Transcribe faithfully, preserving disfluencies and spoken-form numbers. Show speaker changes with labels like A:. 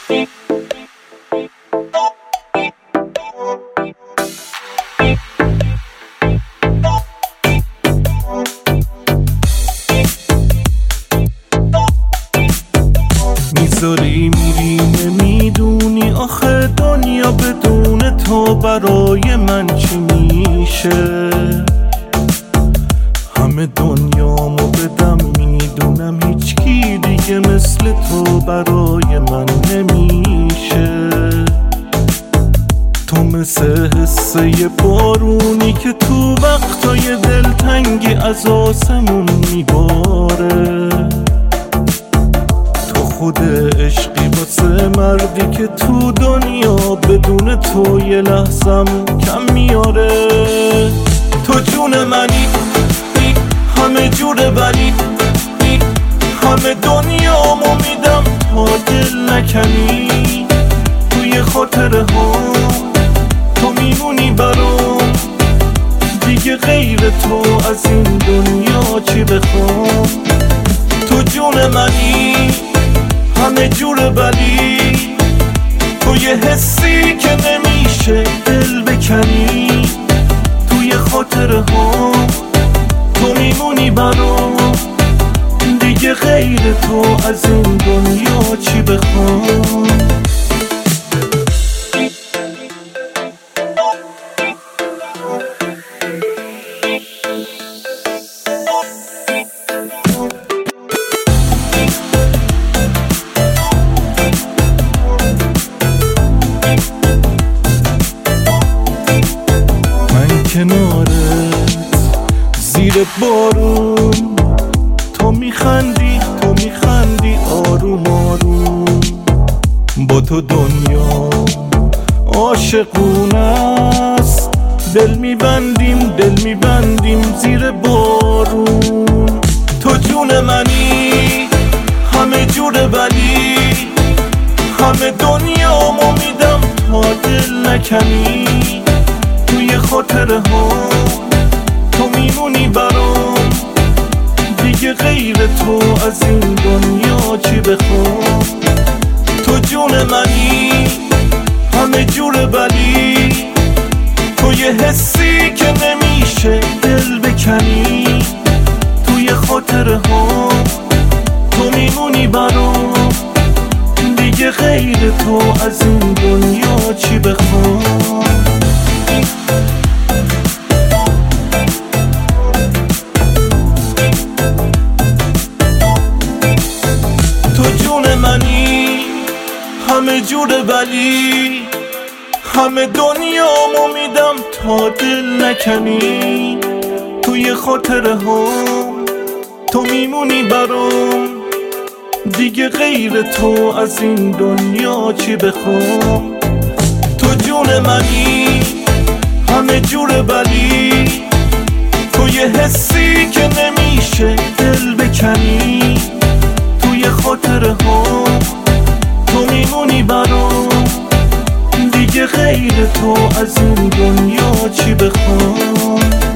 A: میذاری میری نمیدونی آخه دنیا بدون تو برای من چی میشه. همه دنیامو بدم میدونم هیچکی دیگه مثل تو برای من نمیشه. تو مثل حسه بارونی که تو وقتای دلتنگی از آسمون میباره. تو خود عشقی واسه مردی که تو دنیا بدون تو یه لحظم کم میاره. تو جون منی همه جور بلی، همه دنیامو میدم تا دل نکنی. توی خاطره ها تو میمونی برام، دیگه غیر تو از این دنیا چی بخوام. تو جون منی همه جور بلی، تو یه حسی که نمیشه دل بکنی. توی خاطره ها تو میمونی برام، دیگه غیر تو از این دنیا چی بخوام. من کنارت زیر بارون، تو میخندی تو میخندی آروم آروم. با تو دنیا عاشقونه است، دل میبندیم دل میبندیم زیر بارون. تو جون منی همه جور بلی، همه دنیامو میدم تا دل نکنی. توی خاطره ها تو میمونی برام، دیگه غیر تو از این دنیا چی بخوام. تو جون منی همه جور بلی، تو یه حسی که نمیشه دل بکنی. توی خاطره ها تو میمونی برام، دیگه غیر تو از این دنیا چی بخوام. تو جون منی همه جور بلی، همه دنیامو میدم تا دل نکنی. توی خاطره ها تو میمونی برام، دیگه غیر تو از این دنیا چی بخوام. تو جون منی همه جور بلی، تو یه حسی که نمیشه دل بکنی. توی خاطره ها تو میمونی برام، دیگه غیر تو از این دنیا چی بخوام.